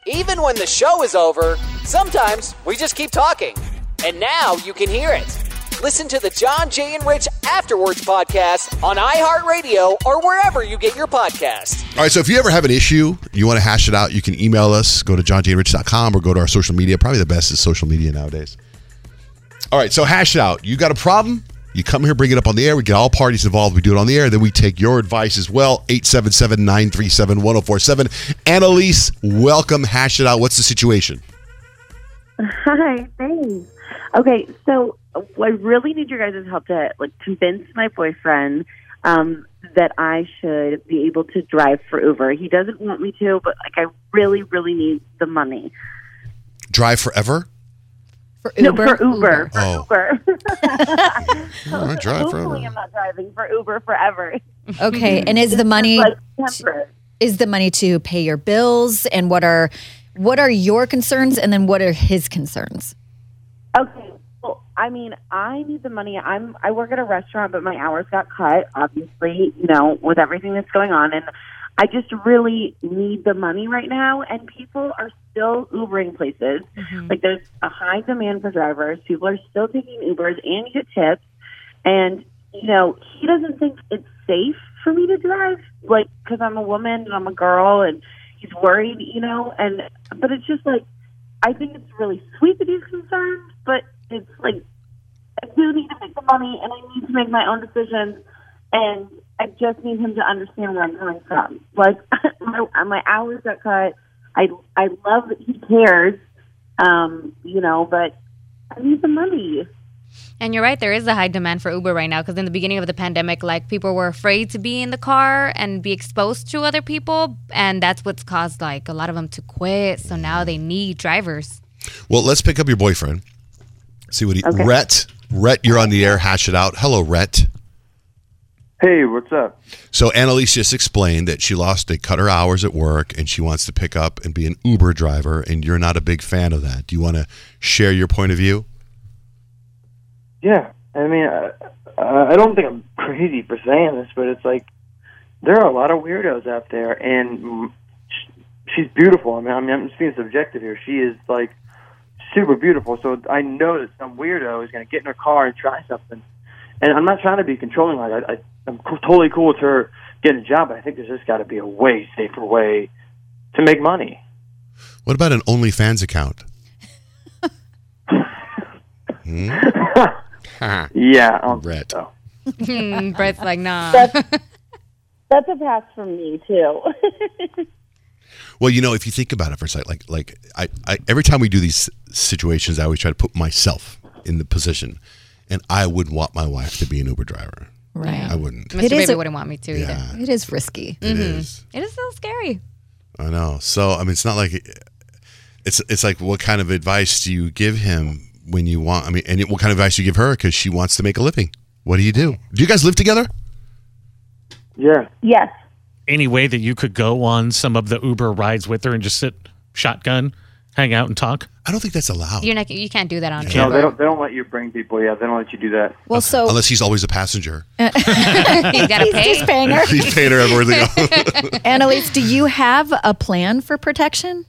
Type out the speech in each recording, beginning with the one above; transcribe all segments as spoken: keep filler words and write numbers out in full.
Even when the show is over, sometimes we just keep talking. And now you can hear it. Listen to the John, Jay, and Rich Afterwards podcast on iHeartRadio or wherever you get your podcasts. All right, so if you ever have an issue, you want to hash it out, you can email us. Go to john jay rich dot com or go to our social media. Probably the best is social media nowadays. All right, so hash it out. You got a problem? You come here, bring it up on the air. We get all parties involved. We do it on the air. Then we take your advice as well. eight seven seven, nine three seven, one oh four seven. Annalise, welcome. Hash it out. What's the situation? Hi, thanks. Okay, so I really need your guys' help to like convince my boyfriend um, that I should be able to drive for Uber. He doesn't want me to, but like I really, really need the money. Drive forever? For Uber? No, for Uber. For Oh. Uber. All right, drive forever. Hopefully I'm not driving for Uber forever. Okay, and is the money Like temporary. is the money to pay your bills? And what are what are your concerns? And then what are his concerns? Okay. Well, I mean, I need the money. I'm I work at a restaurant, but my hours got cut, obviously, you know, with everything that's going on. And I just really need the money right now. And people are still Ubering places. Mm-hmm. Like, there's a high demand for drivers. People are still taking Ubers and get tips. And, you know, he doesn't think it's safe for me to drive, like, because I'm a woman and I'm a girl, and he's worried, you know. And but it's just like, I think it's really sweet that he's concerned, but it's like, I do need to make the money, and I need to make my own decisions, and I just need him to understand where I'm coming from. Like, my, my hours got cut. I I love that he cares, um, you know, but I need the money. And you're right, there is a high demand for Uber right now because in the beginning of the pandemic, like, people were afraid to be in the car and be exposed to other people, and that's what's caused, like, a lot of them to quit, so now they need drivers. Well, let's pick up your boyfriend. See what he... Okay. Rhett. Rhett, you're on the air. Hash it out. Hello, Rhett. Hey, what's up? So Annalise just explained that she lost, they cut her hours at work, and she wants to pick up and be an Uber driver, and you're not a big fan of that. Do you want to share your point of view? Yeah, I mean, I, I don't think I'm crazy for saying this, but it's like there are a lot of weirdos out there, and she's beautiful. I mean, I mean, I'm just being subjective here. She is like super beautiful, so I know that some weirdo is going to get in her car and try something. And I'm not trying to be controlling. Like I, I, I'm co- totally cool with her getting a job, but I think there's just got to be a way safer way to make money. What about an OnlyFans account? hmm? Yeah, um, Rhett. so. Brett's like, nah. That's, that's a pass from me, too. Well, you know, if you think about it for a second, like, like I, I, every time we do these situations, I always try to put myself in the position, and I wouldn't want my wife to be an Uber driver. Right. I wouldn't. Mister It is Baby a- wouldn't want me to Yeah. either. It is risky. It Mhm. is. It is so scary. I know. So, I mean, it's not like it's it's like, what kind of advice do you give him when you want? I mean, and what kind of advice do you give her because she wants to make a living? What do you do? Do you guys live together? Yeah. Yes. Any way that you could go on some of the Uber rides with her and just sit shotgun, hang out and talk? I don't think that's allowed. You're not. You can't do that on You No, Uber. they don't. They don't let you bring people. Yeah, they don't let you do that. Well, so Unless he's always a passenger. You gotta he's pay. just paying her. He's paying her everywhere they go. Annalise, do you have a plan for protection?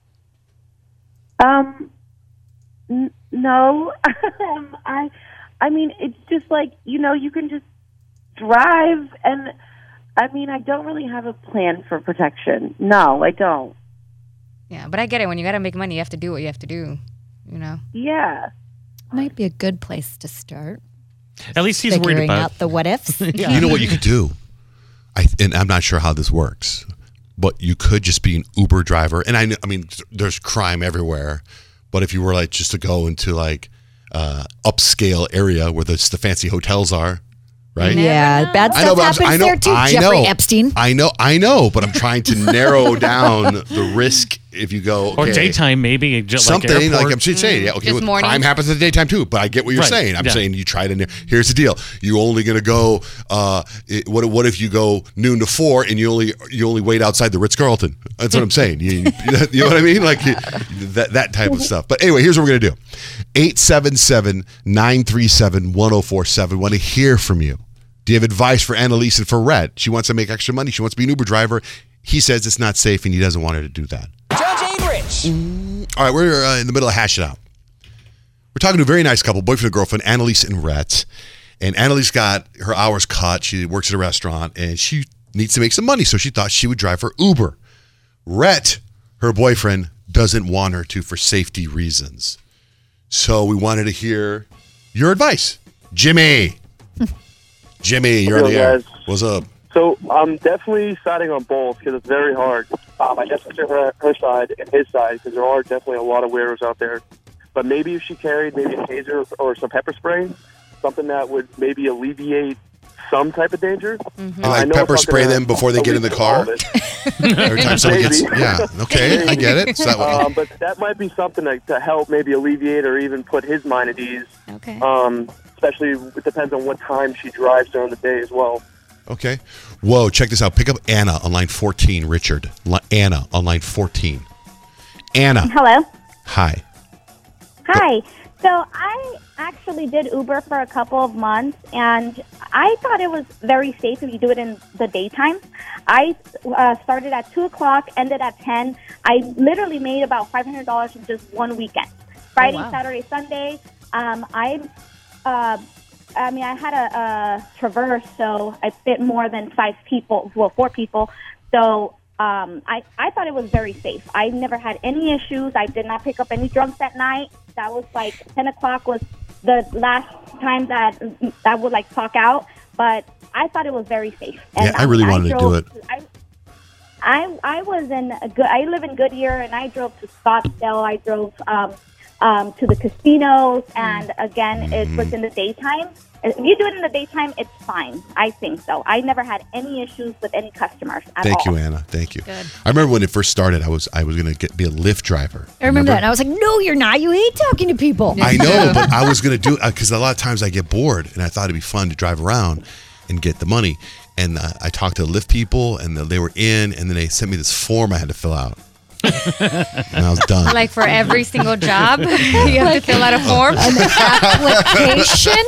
Um, n- no. um, I, I mean, it's just like, you know, you can just drive, and I mean, I don't really have a plan for protection. No, I don't. Yeah, but I get it. When you gotta make money, you have to do what you have to do. You know. Yeah. Might be a good place to start. At least he's Figuring worried about out the what ifs. You know what you could do? I and I'm not sure how this works, but you could just be an Uber driver. And I, kn- I mean, there's crime everywhere. But if you were like just to go into like uh, upscale area where the, the fancy hotels are, right? Yeah, bad I know, stuff but I'm- happens I know, there too. I Jeffrey know, Epstein. I know, I know, but I'm trying to narrow down the risk if you go or okay, daytime maybe just something like, like, airport. I'm saying. Yeah, okay, Just well, mornings. crime happens in the daytime too. But I get what you're Right, saying. I'm yeah. saying you try to. Here's the deal: you only going to go. Uh, it, what what if you go noon to four and you only you only wait outside the Ritz Carlton? That's what I'm saying. You, you know what I mean? Like that that type of stuff. But anyway, here's what we're gonna do: eight seven seven, nine three seven, one oh four seven. Want to hear from you. Do you have advice for Annalise and for Rhett? She wants to make extra money. She wants to be an Uber driver. He says it's not safe and he doesn't want her to do that. John, Jay, and Rich. All right, we're uh, in the middle of Hash It Out. We're talking to a very nice couple, boyfriend and girlfriend, Annalise and Rhett. And Annalise got her hours cut. She works at a restaurant, and she needs to make some money, so she thought she would drive for Uber. Rhett, her boyfriend, doesn't want her to for safety reasons. So we wanted to hear your advice. Jimmy. Jimmy, you're on the air. What's up? So I'm definitely siding on both because it's very hard. Um, I definitely took her, her side and his side because there are definitely a lot of weirdos out there. But maybe if she carried maybe a taser or some pepper spray, something that would maybe alleviate some type of danger. Mm-hmm. Uh, like pepper spray them before they get in the car? Every time someone gets... Yeah, okay, I get it. So that would... um, but that might be something to, to help maybe alleviate or even put his mind at ease. Okay. Um, especially, it depends on what time she drives during the day as well. Okay. Whoa, check this out. Pick up Anna on line fourteen, Richard. L- Anna on line fourteen. Anna. Hello. Hi. Hi. So I actually did Uber for a couple of months, and I thought it was very safe if you do it in the daytime. I uh, started at two o'clock, ended at ten. I literally made about five hundred dollars in just one weekend. Friday, Oh, wow. Saturday, Sunday. Um, I, uh, I mean, I had a, a Traverse, so I fit more than five people, well, four people. So um, I, I thought it was very safe. I never had any issues. I did not pick up any drunks at night. That was like ten o'clock was the last time that I would like talk out, but I thought it was very safe. And Yeah, I really I, wanted I to do drove, it. I, I I was in a good. I live in Goodyear, and I drove to Scottsdale. I drove um, um, to the casinos, and again, it was in the daytime. If you do it in the daytime, it's fine. I think so. I never had any issues with any customers at Thank all. you, Anna. Thank you. Good. I remember when it first started, I was I was going to be a Lyft driver. I remember, that. And I was like, no, you're not. You hate talking to people. I know, but I was going to do it because a lot of times I get bored, and I thought it'd be fun to drive around and get the money. And uh, I talked to Lyft people, and they were in, and then they sent me this form I had to fill out. And I was done. Like for every single job, you have to fill out a form. An application?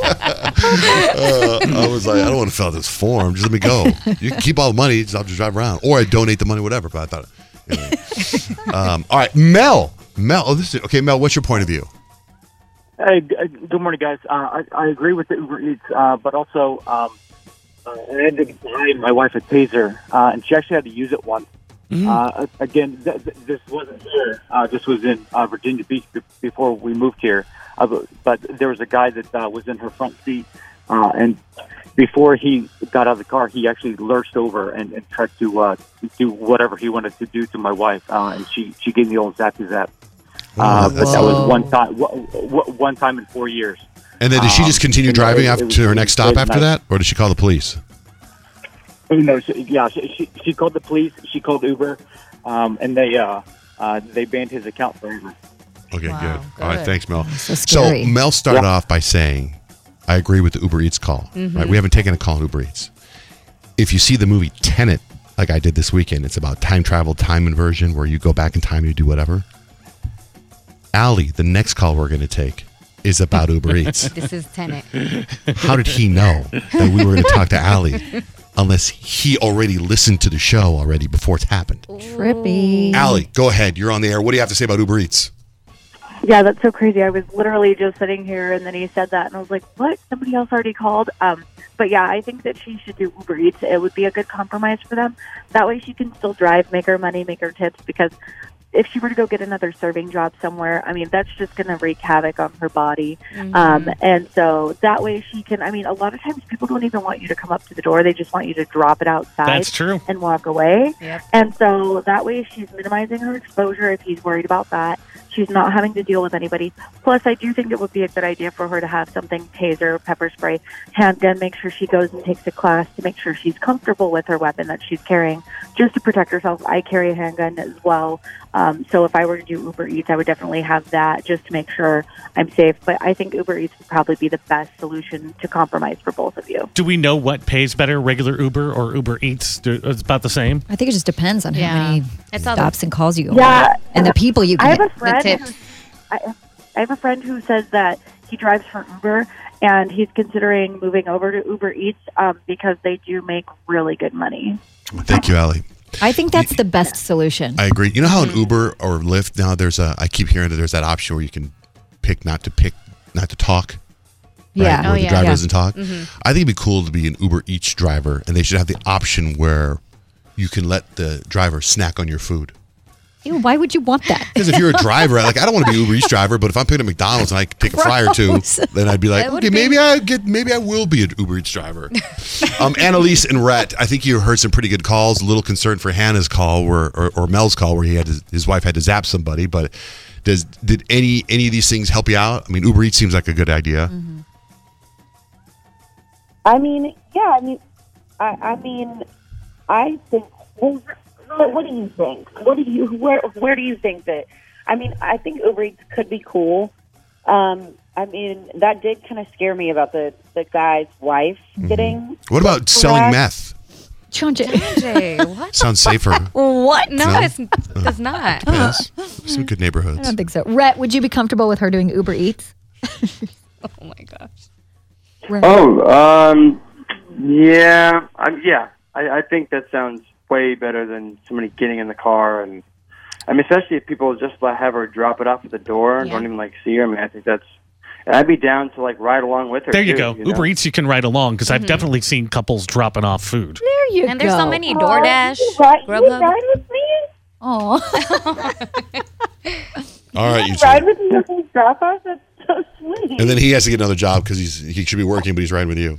uh, I was like, I don't want to fill out this form. Just let me go. You can keep all the money. Just I'll just drive around, or I donate the money, whatever. But I thought, anyway. um, all right, Mel. Mel. Oh, this is okay. Mel, what's your point of view? Hey, g- good morning, guys. Uh, I, I agree with the Uber Eats, uh, but also um, uh, I had to buy my wife a taser, uh, and she actually had to use it once. Mm. Uh, again, th- th- this wasn't here. Uh, this was in uh, Virginia Beach b- before we moved here. Uh, but, but there was a guy that uh, was in her front seat, uh, and before he got out of the car, he actually lurched over and, and tried to uh, do whatever he wanted to do to my wife, uh, and she, she gave me the old zappy zap. Uh, but that was one time, w- w- one time in four years. And then did she just Um, continue you know, driving it- after it was- to her next it stop was after nice. that, or did she call the police? No, she, yeah, she, she, she called the police. She called Uber, um, and they uh, uh, they banned his account forever. Okay, Wow, good. All right, good. thanks, Mel. So scary. Mel started Yeah. off by saying, "I agree with the Uber Eats call." Mm-hmm. Right? We haven't taken a call on Uber Eats. If you see the movie Tenet, like I did this weekend, it's about time travel, time inversion, where you go back in time and you do whatever. Allie, the next call we're going to take is about Uber Eats. This is Tenet. How did he know that we were going to talk to Allie unless he already listened to the show already before it's happened? Trippy. Allie, go ahead. You're on the air. What do you have to say about Uber Eats? Yeah, that's so crazy. I was literally just sitting here, and then he said that, and I was like, what? Somebody else already called? Um, but yeah, I think that she should do Uber Eats. It would be a good compromise for them. That way she can still drive, make her money, make her tips, because if she were to go get another serving job somewhere, I mean, that's just going to wreak havoc on her body. Mm-hmm. Um, and so that way she can, I mean, a lot of times people don't even want you to come up to the door. They just want you to drop it outside That's true. and walk away. Yep. And so that way she's minimizing her exposure if he's worried about that. She's not having to deal with anybody. Plus, I do think it would be a good idea for her to have something, taser, pepper spray, handgun, make sure she goes and takes a class to make sure she's comfortable with her weapon that she's carrying, just to protect herself. I carry a handgun as well. Um, so if I were to do Uber Eats, I would definitely have that just to make sure I'm safe. But I think Uber Eats would probably be the best solution to compromise for both of you. Do we know what pays better, regular Uber or Uber Eats? Do- It's about the same. I think it just depends on Yeah. how many It's all stops and calls you go Yeah. on. And the people you I can have get. a friend. tips. Who, I, I have a friend who says that he drives for Uber, and he's considering moving over to Uber Eats um, because they do make really good money. Thank you, Allie. I think that's the best solution. I agree. You know how in Uber or Lyft now there's a, I keep hearing that there's that option where you can pick not to pick, not to talk. Right? Yeah. Where Oh, the yeah. driver Yeah. doesn't talk. Mhm. I think it'd be cool to be an Uber Eats driver, and they should have the option where you can let the driver snack on your food. Ew, why would you want that? Because if you're a driver, like I don't want to be Uber Eats driver, but if I'm picking up McDonald's and I can take a fry or two, Gross. then I'd be like, That would okay, be- maybe I get, maybe I will be an Uber Eats driver. um, Annalise and Rhett, I think you heard some pretty good calls. A little concerned for Hannah's call, where or, or Mel's call, where he had to, his wife had to zap somebody. But does did any any of these things help you out? I mean, Uber Eats seems like a good idea. Mm-hmm. I mean, yeah. I mean, I, I mean, I think. Well, what, what do you think? What do you where where do you think that? I mean, I think Uber Eats could be cool. Um, I mean, that did kind of scare me about the the guy's wife getting. What about selling correct. meth? John Jay. Jay, what? Sounds safer. What? No, No? it's it's not. Yes. Some good I neighborhoods. don't think so. Rhett, would you be comfortable with her doing Uber Eats? Oh my gosh. Rhett. Oh, um, yeah, um, yeah. I, I think that sounds way better than somebody getting in the car, and I mean, especially if people just like, have her drop it off at the door and Yeah. don't even like see her. I mean, I think that's. And I'd be down to like ride along with her. There you too, go. You know? Uber Eats, you can ride along because I've definitely seen couples dropping off food. There you And go. there's so many DoorDash, You ride, you Grubhub. ride with me? Oh. All right, you two. Ride with me on these drop-offs? That's so sweet. And then he has to get another job because he's he should be working, but he's riding with you.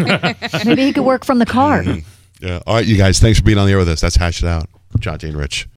Maybe he could work from the car. Yeah. All right, you guys. Thanks for being on the air with us. That's Hash It Out. John Jane Rich.